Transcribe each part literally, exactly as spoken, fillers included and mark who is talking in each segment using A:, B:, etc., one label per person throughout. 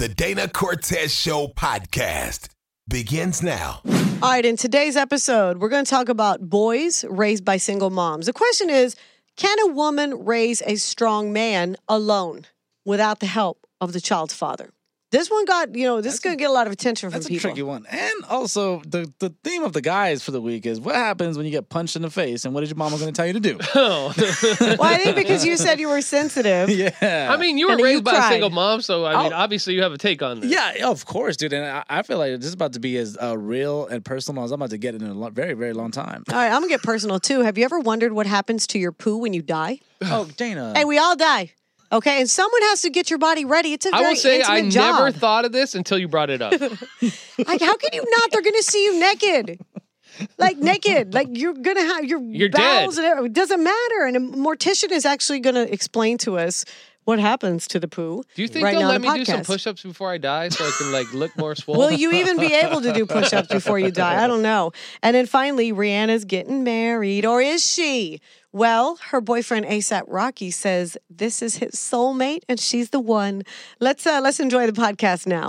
A: The Dana Cortez Show podcast begins now.
B: All right, in today's episode, we're going to talk about boys raised by single moms. The question is, can a woman raise a strong man alone without the help of the child's father? This one got, you know, this is going to get a lot of attention from
C: That's
B: people.
C: That's a tricky one. And also, the, the theme of the guys for the week is what happens when you get punched in the face and what is your mama going to tell you to do?
D: Oh.
B: Well, I think because you said you were sensitive.
C: Yeah.
D: I mean, you were
B: And
D: raised
B: you
D: by
B: cried.
D: a single mom, so I mean,
C: Oh.
D: obviously you have a take on this.
C: Yeah, of course, dude. And I, I feel like this is about to be as uh, real and personal as I'm about to get in a lo- very, very long time.
B: All right, I'm going to get personal, too. Have you ever wondered what happens to your poo when you die?
C: Oh, Dana.
B: Hey, we all die. Okay, and someone has to get your body ready. It's a very
D: I will say
B: intimate
D: I
B: job.
D: never thought of this until you brought it up.
B: Like, how can you not? They're going to see you naked. Like, naked. Like, you're going to have your
D: You're
B: bowels
D: dead.
B: and everything. It doesn't matter. And a mortician is actually going to explain to us what happens to the poo.
D: Do you think
B: right
D: they'll
B: now
D: let
B: on
D: me
B: the
D: do some
B: podcast.
D: push-ups before I die so I can like look more swollen?
B: Will you even be able to do push-ups before you die? I don't know. And then finally, Rihanna's getting married. Or is she? Well, her boyfriend ASAP Rocky says this is his soulmate and she's the one. Let's uh, let's enjoy the podcast now.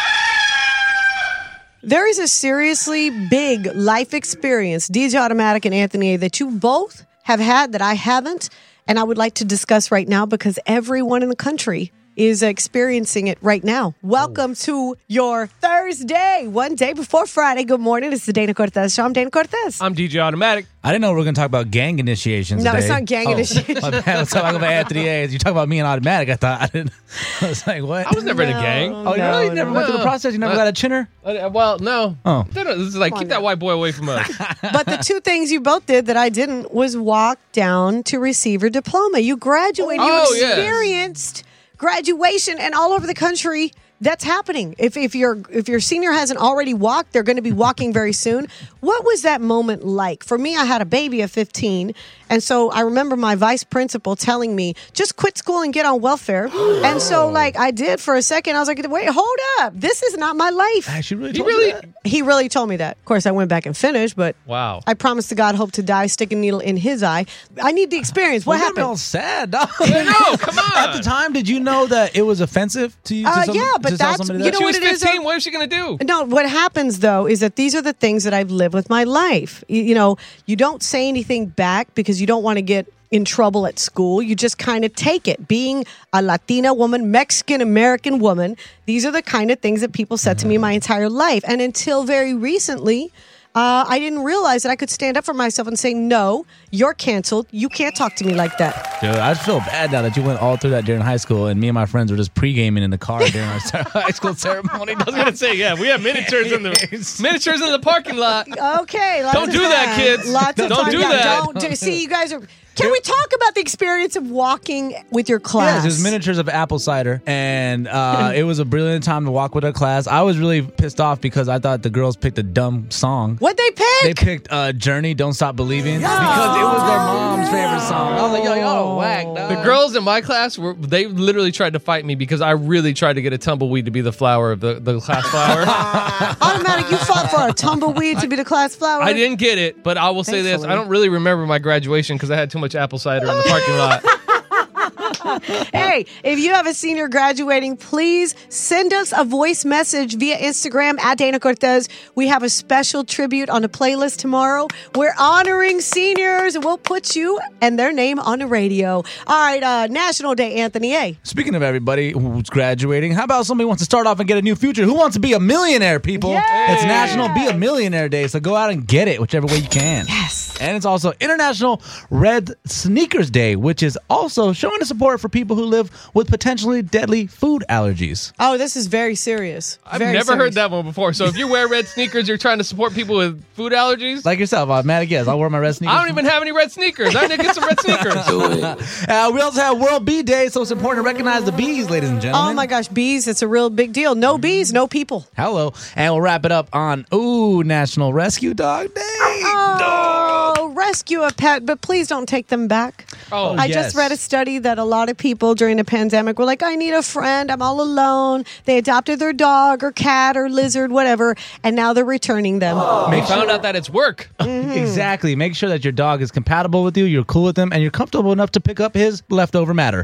B: There is a seriously big life experience, D J Automatic and Anthony A, that you both have had that I haven't, and I would like to discuss right now because everyone in the country is experiencing it right now. Welcome to your Thursday, one day before Friday. Good morning. It's the Dana Cortez Show. I'm Dana Cortez.
D: I'm D J Automatic.
E: I didn't know we were going to talk about gang initiations
B: No,
E: today.
B: it's not gang
E: oh,
B: initiation.
E: My bad. I was talking about Anthony A. You talk about me and Automatic. I thought I didn't. I was like, what?
D: I was never in a
B: No.
D: gang.
E: Oh,
B: No,
E: really? You never
B: no.
E: went through the process? You never
D: Uh,
E: got a chinner?
D: Uh, well, no.
E: Oh.
D: They don't- This is like,
B: Come
D: keep
B: on
D: that
B: now.
D: white boy away from us.
B: But the two things you both did that I didn't was walk down to receive your diploma. You graduated.
D: Oh,
B: you
D: yes.
B: experienced graduation, and all over the country, that's happening. If if your if your senior hasn't already walked, they're going to be walking very soon. What was that moment like? For me, I had a baby at fifteen, and so I remember my vice principal telling me, just quit school and get on welfare. And so, like, I did for a second. I was like, wait, hold up. This is not my life.
E: Actually, really
D: He
E: told you
D: really-
E: that?
B: He really told me that. Of course, I went back and finished, but
D: Wow.
B: I promised to God, hope to die, stick a needle in his eye. I need the experience. What
E: Well, you're all
B: happened?
E: sad, dog.
D: Yeah, no, come
E: At
D: on.
E: the time, did you know that it was offensive to you? To
B: Uh,
E: some-
B: yeah, but
E: to tell
B: that's-
E: somebody
B: you
E: that?
B: know
D: She
B: what
D: was
B: it is,
D: fifteen.
B: though?
D: What is she going to do?
B: No, what happens, though, is that these are the things that I've lived with my life. You, you know, you don't say anything back because you don't want to get in trouble at school. You just kind of take it. Being a Latina woman, Mexican-American woman, these are the kind of things that people said to me my entire life. And until very recently, uh, I didn't realize that I could stand up for myself and say, no, you're canceled. You can't talk to me like that.
E: Dude, I feel bad now that you went all through that during high school, and me and my friends were just pre-gaming in the car during our high school ceremony.
D: I was going to say, yeah, we have miniatures in the miniatures in the parking lot.
B: Okay. lots
D: Don't
B: of
D: do that,
B: fun.
D: kids.
B: Lots of
D: Don't
B: fun.
D: do
B: Yeah,
D: that.
B: Don't do, see, you guys are. Can we talk about the experience of walking with your class?
E: Yes, it was miniatures of apple cider, and uh, it was a brilliant time to walk with our class. I was really pissed off because I thought the girls picked a dumb song.
B: What'd they pick?
E: They picked uh, Journey, Don't Stop Believing, because it was their mom's favorite song. I was like, yo, y'all whack, dog.
D: The girls in my class were they literally tried to fight me because I really tried to get a tumbleweed to be the flower of the, the class flower.
B: Automatic, you fought for a tumbleweed to be the class flower?
D: I didn't get it, but I will say this.
B: Thankfully.
D: I don't really remember my graduation because I had too much apple cider in the parking lot.
B: Hey, if you have a senior graduating, please send us a voice message via Instagram at Dana Cortez. We have a special tribute on the playlist tomorrow. We're honoring seniors, and we'll put you and their name on the radio. All right, uh, National Day, Anthony A.
E: Speaking of everybody who's graduating, how about somebody wants to start off and get a new future? Who wants to be a millionaire, people?
B: Yes!
E: It's National Be a Millionaire Day, so go out and get it whichever way you can.
B: Yes.
E: And it's also International Red Sneakers Day, which is also showing the support for people who live with potentially deadly food allergies.
B: Oh, this is very serious.
D: I've
B: Very
D: never
B: serious.
D: heard that one before. So if you wear red sneakers, you're trying to support people with food allergies?
E: Like yourself, Automatic, yes, I'll wear my red sneakers.
D: I don't even have any red sneakers. I need to get some red sneakers.
E: Uh, we also have World Bee Day, so it's important to recognize the bees, ladies and gentlemen.
B: Oh my gosh, bees, it's a real big deal. No bees, no people.
E: Hello. And we'll wrap it up on, ooh, National Rescue Dog Day.
B: Oh, rescue a pet, but please don't take them back.
D: Oh,
B: I
E: yes.
B: just read a study that a lot of people during the pandemic were like, I need a friend. I'm all alone. They adopted their dog or cat or lizard, whatever, and now they're returning them.
D: we found out that it's work.
E: Yeah, Exactly. Make sure that your dog is compatible with you, you're cool with him, and you're comfortable enough to pick up his leftover matter.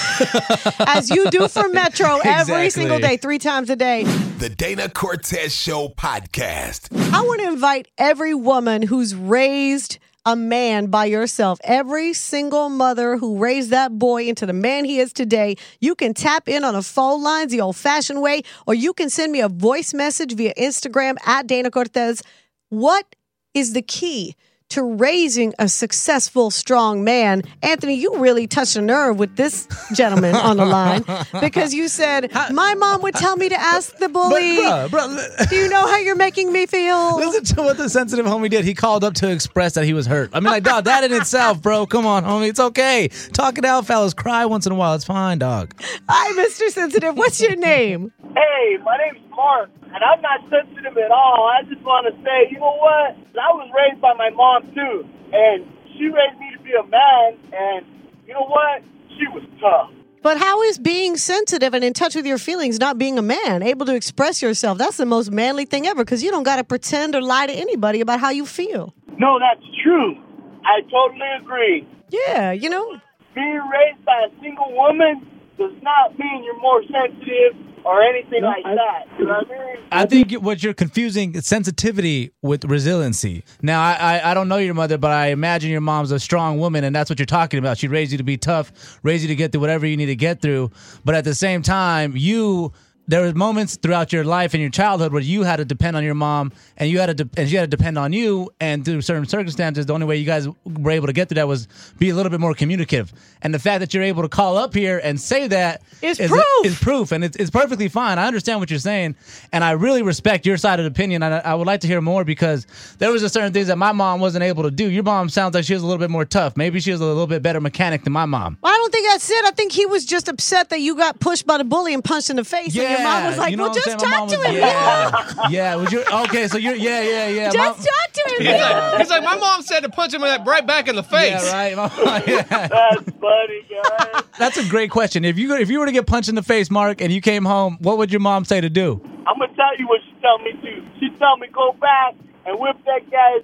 B: As you do for Metro every
E: Exactly.
B: single day, three times a day.
A: The Dana Cortez Show podcast.
B: I want to invite every woman who's raised a man by yourself, every single mother who raised that boy into the man he is today. You can tap in on a phone lines the old-fashioned way, or you can send me a voice message via Instagram at Dana Cortez. What is the key to raising a successful, strong man? Anthony, you really touched a nerve with this gentleman on the line because you said, my mom would tell me to ask the bully.
E: But, bro, bro,
B: Do you know how you're making me feel?
E: listen to what the sensitive homie did. He called up to express that he was hurt. I mean, like, dog, that in itself, bro. Come on, homie. It's okay. Talk it out, fellas. Cry once in a while. It's fine, dog.
B: Hi, Mister Sensitive. What's your name?
F: Hey, my name's Mark, and I'm not sensitive at all. I just want to say, you know what? I was raised by my mom, too, and she raised me to be a man, and you know what? She was tough.
B: But how is being sensitive and in touch with your feelings not being a man, able to express yourself? That's the most manly thing ever because you don't got to pretend or lie to anybody about how you feel.
F: No, that's true. I totally agree.
B: Yeah, you know.
F: Being raised by a single woman does not mean you're more sensitive or anything like that. You know what I mean?
E: I think what you're confusing is sensitivity with resiliency. Now, I, I I don't know your mother, but I imagine your mom's a strong woman, and that's what you're talking about. She raised you to be tough, raised you to get through whatever you need to get through. But at the same time, you there were moments throughout your life and your childhood where you had to depend on your mom, and you had to de- and she had to depend on you. And through certain circumstances, the only way you guys were able to get through that was be a little bit more communicative. And the fact that you're able to call up here and say that
B: Is
E: is
B: proof.
E: is proof, and it's, it's perfectly fine. I understand what you're saying, and I really respect your side of the opinion, and I, I would like to hear more because there was a certain things that my mom wasn't able to do. Your mom sounds like she was a little bit more tough. Maybe she was a little bit better mechanic than my mom.
B: Well, I don't think that's it. I think he was just upset that you got pushed by the bully and punched in the face. And your mom was like,
E: you know
B: well,
E: what I'm
B: just
E: saying? My
B: talk
E: mom
B: to
E: was-
B: him.
E: Yeah, yeah. Was your okay? So you're yeah, yeah, yeah.
B: Just
E: Mom-
B: talk to him.
D: He's like, he's like, my mom said to punch him right back in the face.
E: yeah, right. My mom- yeah.
F: That's funny, guys.
E: That's a great question. If you if you were to get punched in the face, Mark, and you came home, what would your mom say to do?
F: I'm going to tell you what she told me to. She told me go back and whip that guy's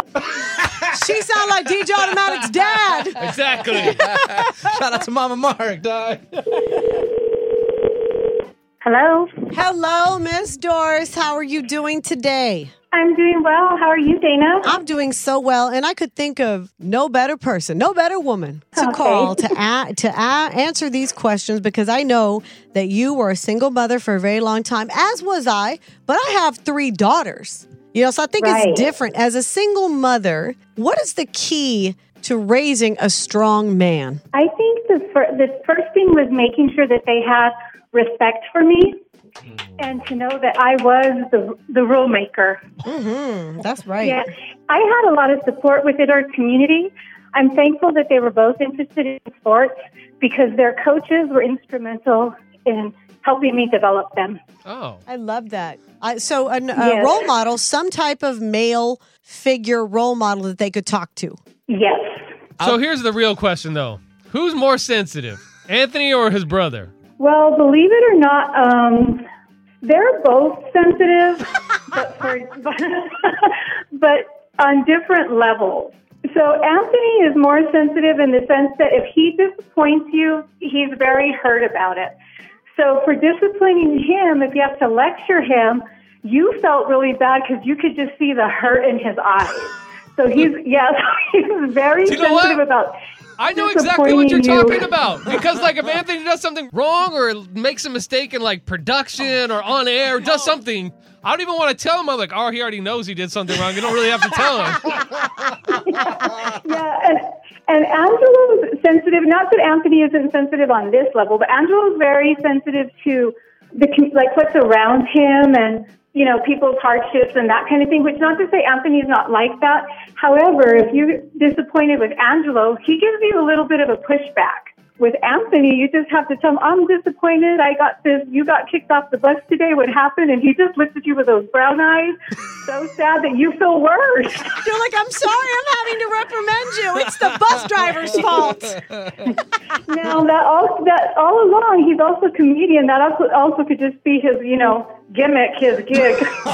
F: ass.
B: She sound like D J Automatic's dad.
D: Exactly.
E: Shout out to Mama Mark, dog.
G: Hello.
B: Hello, Miss Doris. How are you doing today?
G: I'm doing well. How are you, Dana?
B: I'm doing so well, and I could think of no better person, no better woman to
G: Okay.
B: call to a- to a- answer these questions because I know that you were a single mother for a very long time, as was I, but I have three daughters. You know, so I think
G: Right.
B: it's different. As a single mother, what is the key to raising a strong man?
G: I think the, fir- the first thing was making sure that they had respect for me and to know that I was the, the rule maker.
B: Mm-hmm. That's right.
G: Yeah, I had a lot of support within our community. I'm thankful that they were both interested in sports because their coaches were instrumental in helping me develop them.
D: Oh.
B: I love that. I, so a, a
G: Yes.
B: role model, some type of male figure role model that they could talk to.
G: Yes.
D: So here's the real question, though. Who's more sensitive, Anthony or his brother?
G: Well, believe it or not, um, they're both sensitive, but, for, but, but on different levels. So Anthony is more sensitive in the sense that if he disappoints you, he's very hurt about it. So for disciplining him, if you have to lecture him, you felt really bad because you could just see the hurt in his eyes. So he's, yes, he's very
D: Do you know
G: sensitive
D: what?
G: about
D: I know exactly what you're
G: disappointing
D: talking
G: you.
D: about. Because, like, if Anthony does something wrong or makes a mistake in, like, production or on air, does something, I don't even want to tell him. I'm like, oh, he already knows he did something wrong. You don't really have to tell him.
G: Yeah, and, and Angela's sensitive. Not that Anthony isn't sensitive on this level, but Angela's very sensitive to the com- like what's around him and you know people's hardships and that kind of thing. Which not to say Anthony's not like that. However, if you're disappointed with Angelo, he gives you a little bit of a pushback. With Anthony, you just have to tell him, I'm disappointed. I got this. You got kicked off the bus today. What happened? And he just looks at you with those brown eyes, so sad that you feel worse.
B: You're like, I'm sorry, I'm having to reprimand you. It's the bus driver's fault.
G: Now that all that all along, he's also a comedian. That also also could just be his, you know, gimmick, his gig.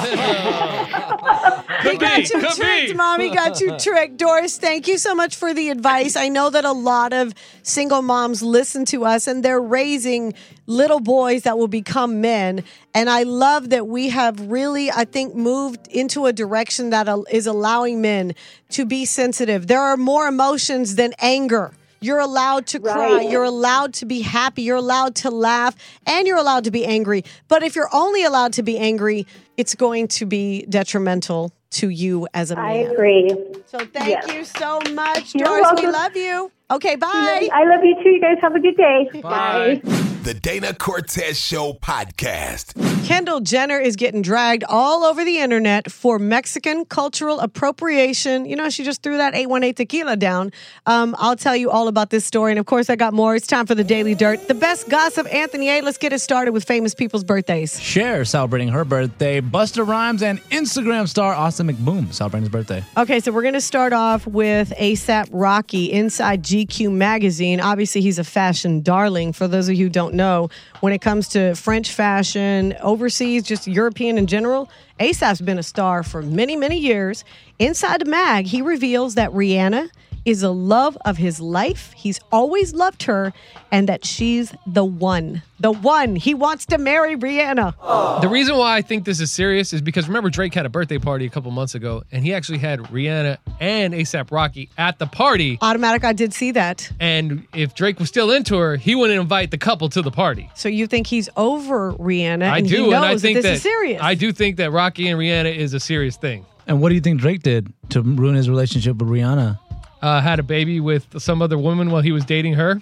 B: He
D: Could
B: got
D: be,
B: you
D: could
B: tricked,
D: be.
B: Mommy got you tricked. Doris, thank you so much for the advice. I know that a lot of single moms listen to us and they're raising little boys that will become men. And I love that we have really, I think, moved into a direction that al- is allowing men to be sensitive. There are more emotions than anger. You're allowed to cry.
G: Right.
B: You're allowed to be happy. You're allowed to laugh. And you're allowed to be angry. But if you're only allowed to be angry, it's going to be detrimental to you as a man.
G: I agree.
B: So thank
G: Yes.
B: you so much,
G: You're
B: Doris. We
G: welcome.
B: love you. Okay, bye.
G: I love you too. You guys have a good day.
D: Bye.
A: The Dana Cortez Show podcast.
B: Kendall Jenner is getting dragged all over the internet for Mexican cultural appropriation. You know, she just threw that eight one eight tequila down. Um, I'll tell you all about this story. And of course, I got more. It's time for the Daily Dirt. The best gossip, Anthony A. Let's get it started with famous people's birthdays.
E: Cher celebrating her birthday. Busta Rhymes and Instagram star Austin McBoom celebrating his birthday.
B: Okay, so we're going to start off with ASAP Rocky inside G Q magazine. Obviously, he's a fashion darling. For those of you who don't know, when it comes to French fashion, overseas, just European in general, ASAP's been a star for many, many years. Inside the mag, he reveals that Rihanna is the love of his life. He's always loved her and that she's the one. The one. He wants to marry Rihanna.
D: The reason why I think this is serious is because remember Drake had a birthday party a couple months ago and he actually had Rihanna and ASAP Rocky at the party.
B: Automatic, I did see that.
D: And if Drake was still into her, he wouldn't invite the couple to the party.
B: So you think he's over Rihanna
D: I
B: and
D: do,
B: he knows
D: and I think
B: that this
D: that
B: is serious.
D: I do think that Rocky and Rihanna is a serious thing.
E: And what do you think Drake did to ruin his relationship with Rihanna?
D: Uh, had a baby with some other woman while he was dating her.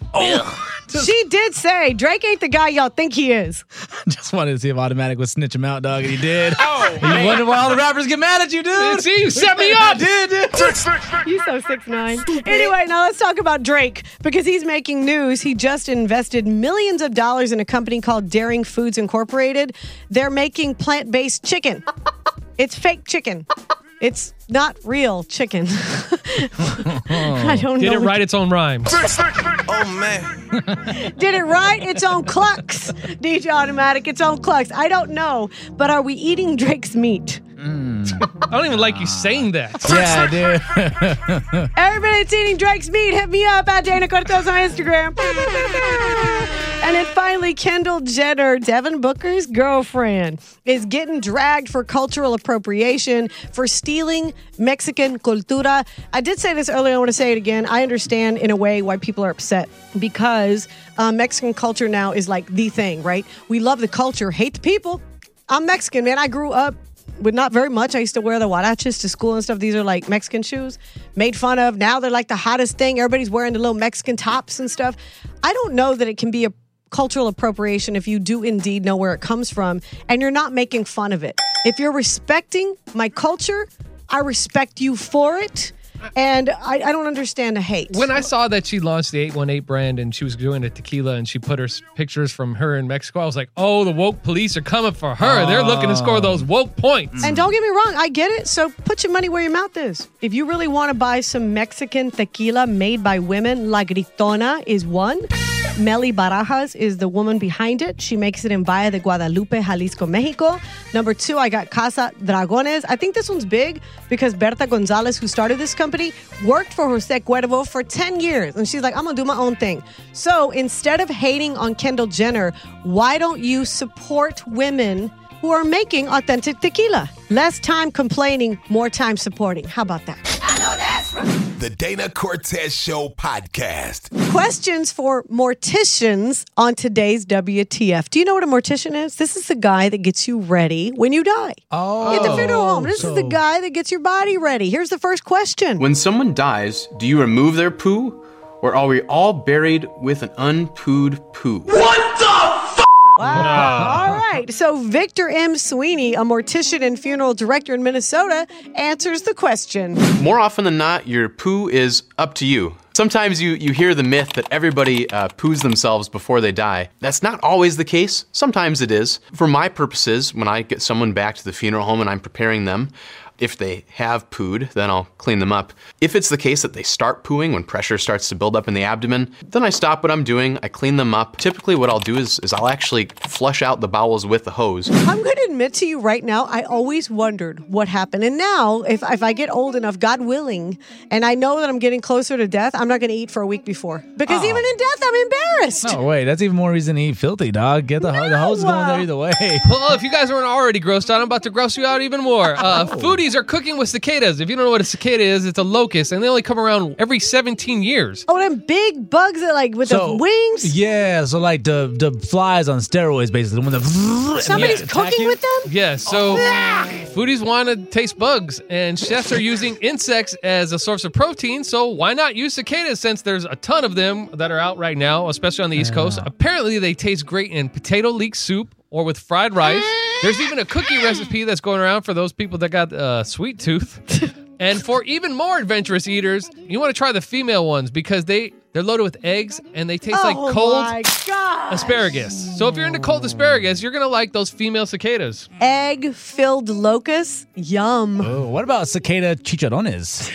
B: She did say Drake ain't the guy y'all think he is.
E: Just wanted to see if Automatic would snitch him out, dog, and he did. Oh, you wonder why all the rappers get mad at you, dude.
D: See, you set me up.
E: did, dude.
B: You so six nine. Anyway, now let's talk about Drake because he's making news. He just invested millions of dollars in a company called Daring Foods Incorporated. They're making plant-based chicken. It's fake chicken. It's not real chicken. I don't
D: Did
B: know.
D: it write its own rhyme?
A: Oh, man.
B: Did it right? Its own clucks. D J Automatic, its own clucks. I don't know, but are we eating Drake's meat?
D: I don't even like you saying that.
E: Yeah, dude.
B: Everybody that's eating Drake's meat, hit me up at Dana Cortez on Instagram. And then finally, Kendall Jenner, Devin Booker's girlfriend, is getting dragged for cultural appropriation for stealing Mexican cultura. I did say this earlier. I want to say it again. I understand in a way why people are upset because uh, Mexican culture now is like the thing, right? We love the culture, hate the people. I'm Mexican, man. I grew up with not very much. I used to wear the huaraches to school and stuff. These are like Mexican shoes, made fun of. Now they're like the hottest thing. Everybody's wearing the little Mexican tops and stuff. I don't know that it can be a cultural appropriation if you do indeed know where it comes from and you're not making fun of it. If you're respecting my culture, I respect you for it. And I, I don't understand the hate.
D: When I saw that she launched the eight one eight brand and she was doing a tequila and she put her s- pictures from her in Mexico, I was like, oh, the woke police are coming for her. They're looking to score those woke points.
B: And don't get me wrong, I get it. So put your money where your mouth is. If you really want to buy some Mexican tequila made by women, La Gritona is one. Meli Barajas is the woman behind it. She makes it in Valle de Guadalupe, Jalisco, Mexico. Number two, I got Casa Dragones. I think this one's big because Berta Gonzalez, who started this company, worked for Jose Cuervo for ten years. And she's like, I'm going to do my own thing. So instead of hating on Kendall Jenner, why don't you support women who are making authentic tequila? Less time complaining, more time supporting. How about that?
A: The Dana Cortez Show podcast.
B: Questions for morticians on today's W T F. Do you know what a mortician is? This is the guy that gets you ready when you die.
E: Oh.
B: At the funeral home. This
E: so-
B: is the guy that gets your body ready. Here's the first question.
H: When someone dies, do you remove their poo, or are we all buried with an unpooed poo?
B: Wow. All right. So Victor M. Sweeney, a mortician and funeral director in Minnesota, answers the question.
H: More often than not, your poo is up to you. Sometimes you, you hear the myth that everybody uh, poos themselves before they die. That's not always the case. Sometimes it is. For my purposes, when I get someone back to the funeral home and I'm preparing them, If they have pooed, then I'll clean them up. If it's the case that they start pooing when pressure starts to build up in the abdomen, then I stop what I'm doing, I clean them up. Typically what I'll do is, is I'll actually flush out the bowels with the hose.
B: I'm going to admit to you right now, I always wondered what happened. And now, if, if I get old enough, God willing, and I know that I'm getting closer to death, I'm not going to eat for a week before. Because
E: Oh.
B: even in death, I'm embarrassed.
E: No, wait, that's even more reason to eat filthy, dog. Get the, ho- the hose going there either way.
D: Well, if you guys weren't already grossed out, I'm about to gross you out even more. Uh, foodies are cooking with cicadas. If you don't know what a cicada is, it's a locust, and they only come around every seventeen years.
B: Oh, them big bugs that like with the wings.
E: Yeah, so like the the flies on steroids, basically. When the
B: Somebody's
E: and they attack
B: cooking
E: you.
B: with them?
D: Yeah, so foodies want to taste bugs, and chefs are using insects as a source of protein, so why not use cicadas since there's a ton of them that are out right now, especially on the East Coast. Apparently, they taste great in potato leek soup or with fried rice. There's even a cookie recipe that's going around for those people that got uh, sweet tooth. And for even more adventurous eaters, you want to try the female ones because they, they're loaded with eggs and they taste
B: Oh
D: like cold
B: my God.
D: asparagus. So if you're into cold asparagus, you're going to like those female cicadas.
B: Egg-filled locusts? Yum.
E: Oh, what about cicada chicharrones?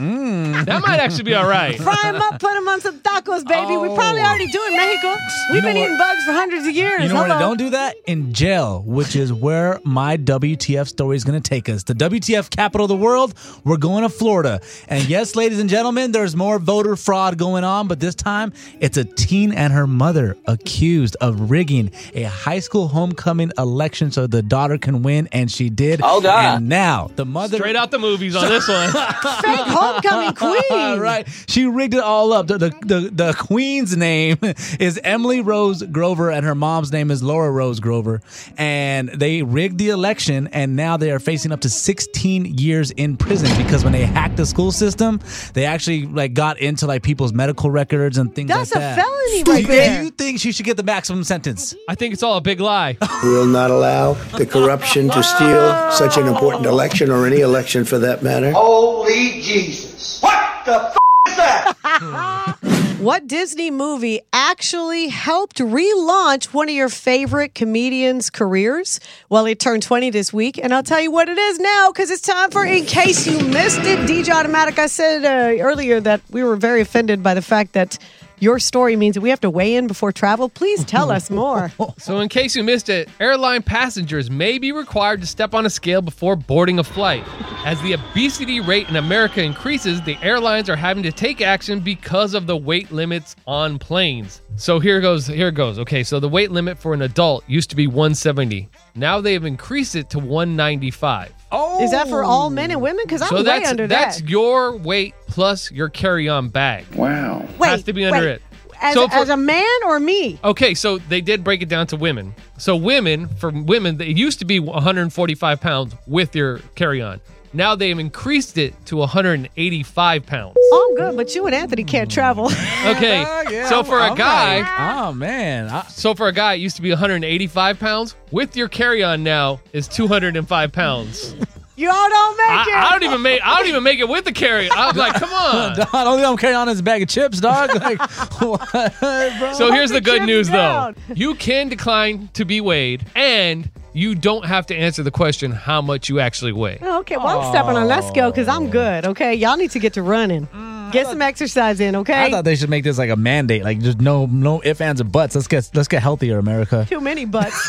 D: That might actually be all right.
B: Fry them up, put them on some tacos, baby. We probably already do in Mexico. We've
E: know
B: been
E: what-
B: eating bugs for hundreds of years.
E: You know where they
B: Hello.
E: don't do that? In jail, which is where my W T F story is going to take us. The W T F capital of the world, we're going to Florida. And yes, ladies and gentlemen, there's more voter fraud going on, but this time it's a teen and her mother accused of rigging a high school homecoming election so the daughter can win, and she did.
I: Oh, God.
E: And now the mother...
D: Straight out the movies on this one.
B: Fake homecoming queen.
E: Right. She rigged it all up. The, the, the, the queen's name is Emily Rose Grover, and her mom's name is Laura Rose Grover. And they rigged the election, and now they are facing up to sixteen years in prison because when they hacked the school system, they actually like got into like people's medical records and things
B: That's
E: like
B: a
E: that.
B: felony
E: Do
B: right
E: you-
B: there.
E: Do you think she should get the maximum sentence?
D: I think it's all a big lie.
J: We will not allow the corruption to steal such an important election or any election for that matter.
I: Holy Jesus. What the f*** is that?
B: What Disney movie actually helped relaunch one of your favorite comedians' careers? Well, it turned twenty this week, and I'll tell you what it is now because it's time for In Case You Missed It. D J Automatic, I said uh, earlier that we were very offended by the fact that your story means that we have to weigh in before travel. Please tell us more.
D: So in case you missed it, airline passengers may be required to step on a scale before boarding a flight. As the obesity rate in America increases, the airlines are having to take action because of the weight limits on planes. So here goes, here it goes. Okay, so the weight limit for an adult used to be one seventy. Now they've increased it to one ninety-five.
E: Oh,
B: Is that for all men and women? Because I'm
D: So
B: way
D: that's
B: under
D: that's
B: that.
D: your weight plus your carry-on bag.
I: Wow.
B: Wait,
D: has to be under
B: wait.
D: it.
B: As,
D: So for-
B: as a man or me?
D: Okay, so they did break it down to women. So women, for women, it used to be one hundred forty-five pounds with your carry-on. Now they've increased it to one hundred eighty-five pounds.
B: Oh, I'm good, but you and Anthony can't travel.
D: Okay,
E: Yeah,
D: so for a
E: I'm
D: guy,
E: like, oh man, I,
D: so for a guy, it used to be one hundred eighty-five pounds. With your carry-on now is two hundred five pounds.
B: You all don't make
D: I,
B: it.
D: I don't even make. I don't even make it with the carry. I'm like, come on.
E: the only thing I'm carrying on is a bag of chips, dog. Like, what, bro?
D: So here's the
B: the
D: good
B: chips
D: news,
B: down.
D: though. You can decline to be weighed, and you don't have to answer the question how much you actually weigh.
B: Oh, okay, well, I'm stepping on that scale because I'm good, okay? Y'all need to get to running. Get some exercise in, okay?
E: I thought they should make this like a mandate, like just no no ifs, ands, or buts. Let's get let's get healthier, America.
B: Too many butts.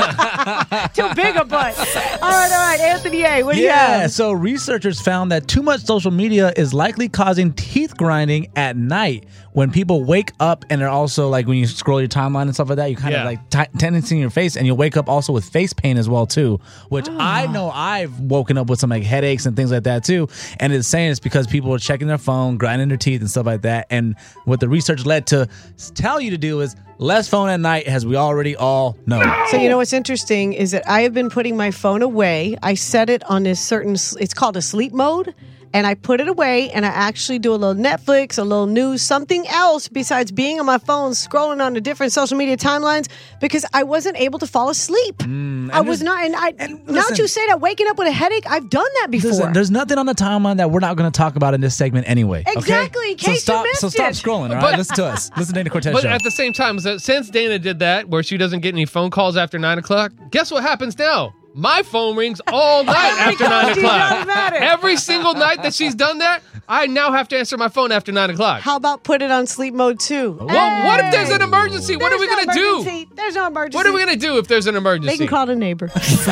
B: Too big a butt. All right, all right, Anthony A., what do you
E: Yeah,
B: have?
E: so researchers found that too much social media is likely causing teeth grinding at night when people wake up, and they're also like when you scroll your timeline and stuff like that, you kind
D: Yeah.
E: of like t- tendency in your face, and you'll wake up also with face pain as well too, which I know I've woken up with some like headaches and things like that too, and it's saying it's because people are checking their phone, grinding their teeth and stuff like that, and what the research led to tell you to do is less phone at night, as we already all know.
B: So you know what's interesting is that I have been putting my phone away. I set it on this certain, it's called a sleep mode. And I put it away, and I actually do a little Netflix, a little news, something else besides being on my phone, scrolling on the different social media timelines, because I wasn't able to fall asleep. I was not, and I.
E: and
B: now that
E: listen-
B: you say that, waking up with a headache, I've done that before.
E: Listen, there's nothing on the timeline that we're not going to talk about in this segment anyway. okay?
B: Exactly, in
E: So
B: case you
E: stop,
B: missed
E: so stop
B: it.
E: scrolling, all right?
D: But-
E: Listen to us. Listen to Dana Cortez
D: But
E: show.
D: at the same time, so- since Dana did that, where she doesn't get any phone calls after nine o'clock, guess what happens now? My phone rings all night after nine
B: she's
D: o'clock.
B: automatic.
D: Every single night that she's done that, I now have to answer my phone after nine o'clock.
B: How about put it on sleep mode too?
D: Well, what if there's an emergency? What are we
B: There's
D: gonna
B: no
D: do?
B: emergency. There's no emergency.
D: What are we gonna do if there's an emergency?
B: They can call the neighbor.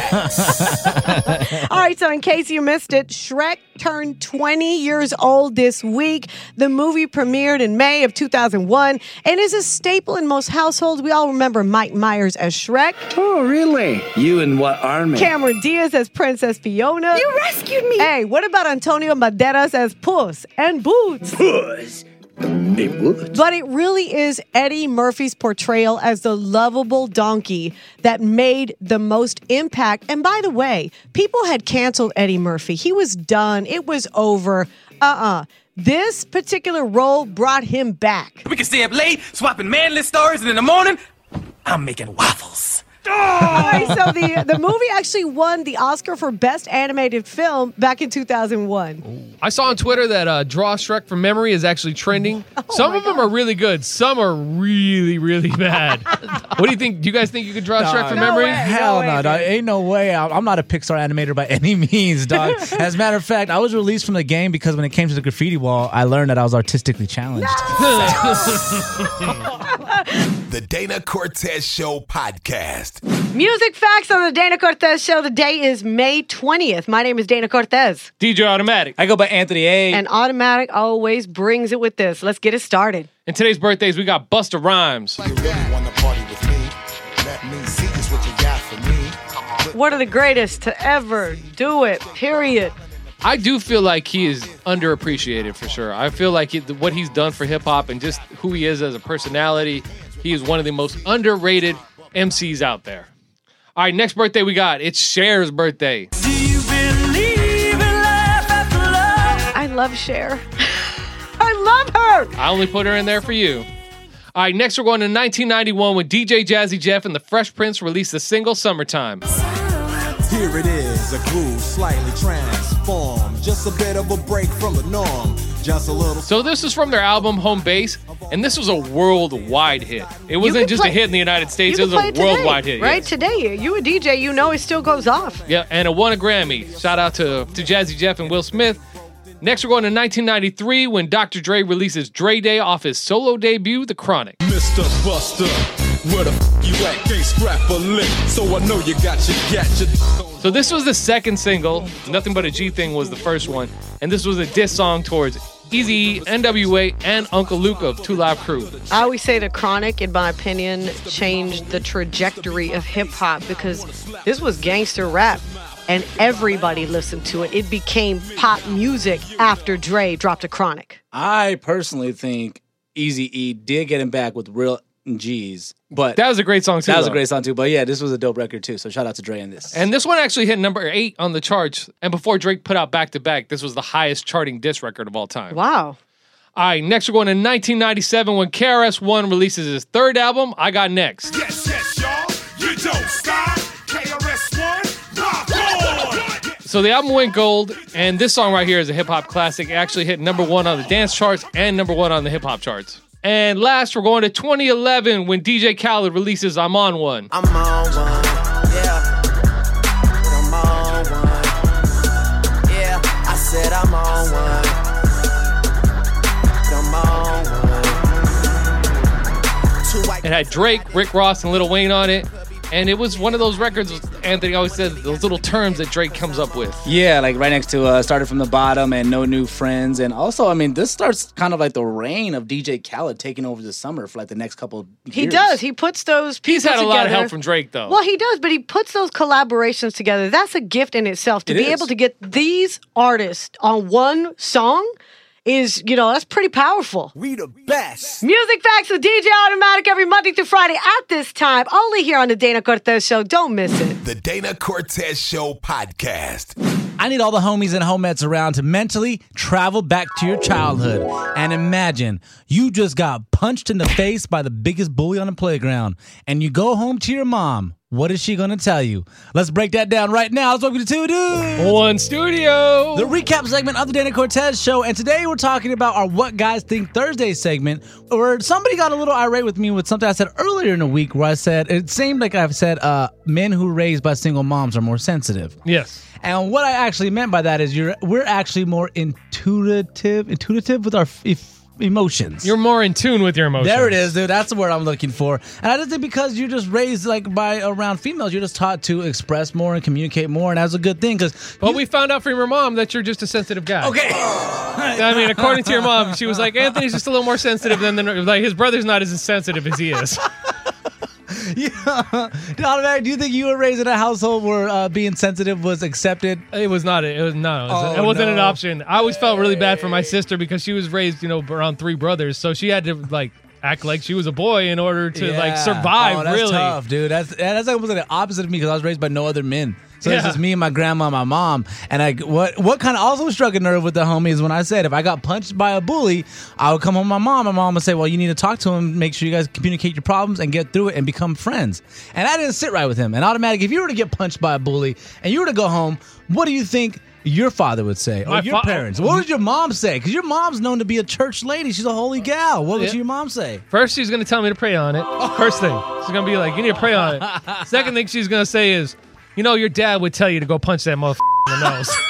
B: All right, so in case you missed it, Shrek turned twenty years old this week. The movie premiered in May of two thousand one and is a staple in most households. We all remember Mike Myers as Shrek.
K: Oh, really? You and what army?
B: Cameron Diaz as Princess Fiona.
L: You rescued me.
B: Hey, what about Antonio Banderas as Puss and Boots?
K: Puss. Hey, Boots.
B: But it really is Eddie Murphy's portrayal as the lovable donkey that made the most impact. And by the way, people had canceled Eddie Murphy. He was done. It was over. Uh-uh. This particular role brought him back.
M: We can stay up late, swapping manly stories, and in the morning, I'm making waffles.
B: All right, so the, the movie actually won the Oscar for Best Animated Film back in two thousand one.
D: I saw on Twitter that uh, Draw Shrek from Memory is actually trending.
B: Oh
D: Some of them are really good. Some are really, really bad. What do you think? Do you guys think you could draw Shrek from
E: no
D: Memory?
E: way. Hell no, dog. Ain't no way. I'm I'm not a Pixar animator by any means, dog. As a matter of fact, I was released from the game because when it came to the graffiti wall, I learned that I was artistically challenged.
A: The Dana Cortez Show podcast.
B: Music facts on the Dana Cortez Show. The day is May twentieth. My name is Dana Cortez.
C: D J Automatic.
E: I go by Anthony A.
B: And Automatic always brings it with this. Let's get it started.
D: And today's birthdays, we got Busta Rhymes.
A: You really want to party with me? Let me see just what you got for me.
B: One of the greatest to ever do it, period.
D: I do feel like he is underappreciated for sure. I feel like it, what he's done for hip hop and just who he is as a personality, he is one of the most underrated M Cs out there. All right, next birthday we got. It's Cher's birthday.
M: Do you believe in life after love?
B: I love Cher. I love her.
D: I only put her in there for you. All right, next we're going to nineteen ninety-one when D J Jazzy Jeff and the Fresh Prince released the single Summertime.
N: Here it is, a groove slightly transformed. Just a bit of a break from the norm. Just a little.
D: So this is from their album Home Base, and this was a worldwide hit. It wasn't just
B: play,
D: a hit in the United States, it was
B: play
D: a
B: it
D: worldwide
B: today,
D: hit.
B: Right?
D: Yes.
B: Today, you a D J, you know it still goes off.
D: Yeah, and it won a Grammy. Shout out to, to Jazzy Jeff and Will Smith. Next, we're going to nineteen ninety-three when Doctor Dre releases Dre Day off his solo debut, The Chronic.
N: Mister Buster, where the f you at? Can't scrap a lick, so I know you got your gadget.
D: So this was the second single. Nothing But a G Thing was the first one. And this was a diss song towards Eazy-E, N W A, and Uncle Luke of Two Live Crew.
B: I always say The Chronic, in my opinion, changed the trajectory of hip-hop because this was gangster rap. And everybody listened to it. It became pop music after Dre dropped a Chronic.
E: I personally think Eazy-E did get him back with real G's. But
D: that was a great song too.
E: That was
D: though.
E: a great song too. But yeah, this was a dope record too. So shout out to Dre in this.
D: And this one actually hit number eight on the charts. And before Drake put out Back to Back, this was the highest charting diss record of all time.
B: Wow.
D: All right, next we're going to nineteen ninety-seven when K R S One releases his third album, I Got Next.
A: Yes, yes, y'all. You don't stop. K R S One, rock on.
D: So the album went gold, and this song right here is a hip-hop classic. It actually hit number one on the dance charts and number one on the hip-hop charts. And last, we're going to twenty eleven when D J Khaled releases I'm On One.
M: I'm on one, yeah. I'm on one, yeah. I said I'm on one. I'm on one.
D: It had Drake, Rick Ross, and Lil Wayne on it. And it was one of those records, Anthony always said, those little terms that Drake comes up with.
E: Yeah, like right next to uh, Started From the Bottom and No New Friends. And also, I mean, this starts kind of like the reign of D J Khaled taking over the summer for like the next couple of years.
B: He does. He puts those people
D: He's had a
B: together.
D: lot of help from Drake, though.
B: Well, he does, but he puts those collaborations together. That's a gift in itself. To
E: It
B: be
E: is.
B: able to get these artists on one song is, you know, that's pretty powerful.
N: We the best.
B: Music Facts with D J Automatic every Monday through Friday at this time, only here on the Dana Cortez Show. Don't miss it.
A: The Dana Cortez Show podcast.
E: I need all the homies and homettes around to mentally travel back to your childhood and imagine you just got punched in the face by the biggest bully on the playground and you go home to your mom. What is she going to tell you? Let's break that down right now. Let's welcome to Two Dudes.
D: One studio.
E: The recap segment of the Dana Cortez Show. And today we're talking about our What Guys Think Thursday segment, where somebody got a little irate with me with something I said earlier in the week where I said, it seemed like I've said uh, men who are raised by single moms are more sensitive.
D: Yes.
E: And what I actually meant by that is you're we're actually more intuitive, intuitive with our f- emotions.
D: You're more in tune with your emotions.
E: There it is, dude. That's the word I'm looking for. And I just think because you're just raised like by around females, you're just taught to express more and communicate more, and that's a good thing. Because
D: well, we found out from your mom that you're just a sensitive guy.
E: Okay.
D: I mean, according to your mom, she was like, Anthony's just a little more sensitive than, than like his brother's not as sensitive as he is.
E: Yeah. Do you think you were raised in a household where uh, being sensitive was accepted?
D: It was not. It was no. It, was,
E: Oh,
D: it wasn't
E: no.
D: an option. I always felt really bad for my sister because she was raised, you know, around three brothers, so she had to like act like she was a boy in order to like
E: Yeah.
D: survive.
E: Oh, that's
D: really
E: tough, dude. That's that's almost like the opposite of me because I was raised by no other men. So it's
D: Yeah.
E: just me and my grandma and my mom. And I what what kind of also struck a nerve with the homie is when I said if I got punched by a bully, I would come home to my mom. My mom would say, well, you need to talk to him, make sure you guys communicate your problems and get through it and become friends. And that didn't sit right with him. And automatic, if you were to get punched by a bully and you were to go home, what do you think your father would say? Or
D: My
E: your
D: fa-
E: parents? What would your mom say? Because your mom's known to be a church lady. She's a holy gal. What would
D: Yeah.
E: your mom say?
D: First, she's going to tell me to pray on it. First thing. She's going to be like, you need to pray on it. Second thing she's going to say is, you know, your dad would tell you to go punch that motherfucker in the nose.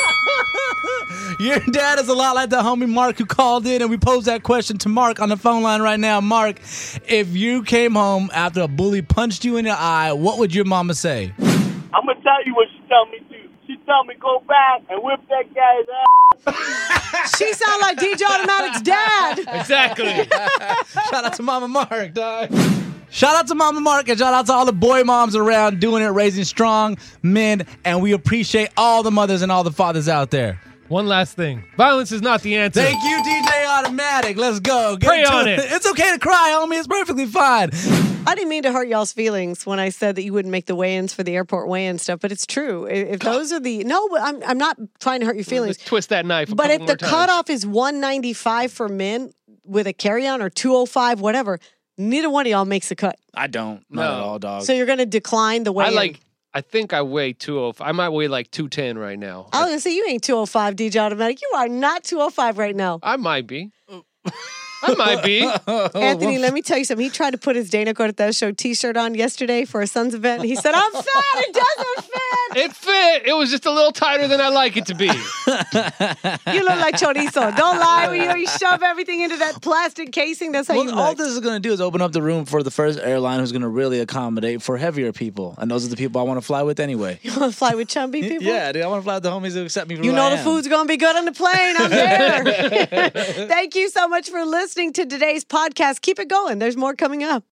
E: Your dad is a lot like the homie Mark who called in, and we posed that question to Mark on the phone line right now. Mark, if you came home after a bully punched you in the eye, what would your mama say?
F: I'm going to tell you what she told me to. She told me go back and whip that guy's ass.
B: She sound like D J Automatic's dad.
D: Exactly.
E: Shout out to Mama Mark, dog. Shout out to Mama Mark and shout out to all the boy moms around doing it, raising strong men, and we appreciate all the mothers and all the fathers out there.
D: One last thing. Violence is not the answer.
E: Thank you, D J Automatic. Let's go. Get
D: Pray
E: to
D: on it.
E: It's okay to cry, homie. It's perfectly fine.
B: I didn't mean to hurt y'all's feelings when I said that you wouldn't make the weigh-ins for the airport weigh-in stuff, but it's true. If if those are the no, but I'm I'm not trying to hurt your feelings.
D: Just twist that knife. A
B: But
D: couple
B: if
D: more
B: the
D: times.
B: cutoff is one ninety-five for men with a carry-on or two oh five, whatever, neither one of y'all makes the cut.
C: I don't. Not
D: No.
C: at all, dog.
B: So you're going to decline the
L: I
B: weigh-in.
L: like. I think I weigh two oh five. I might weigh like two ten right now.
B: I was going to say, you ain't two oh five, D J Automatic. You are not two oh five right now.
L: I might be. I might be.
B: Anthony, let me tell you something. He tried to put his Dana Cortez Show t-shirt on yesterday for a Suns event. He said, I'm fat. It doesn't fit.
L: It fit. It was just a little tighter than I like it to be.
B: You look like chorizo. Don't lie. You, you shove everything into that plastic casing. That's how
C: Well,
B: you
C: all
B: look.
C: this is going to do is open up the room for the first airline who's going to really accommodate for heavier people. And those are the people I want to fly with anyway.
B: You want to fly with chubby people?
C: Yeah, dude, I want to fly with the homies who accept me for
B: You
C: who
B: know
C: I
B: the
C: am.
B: food's going to be good on the plane. I'm there. Thank you so much for listening to today's podcast. Keep it going. There's more coming up.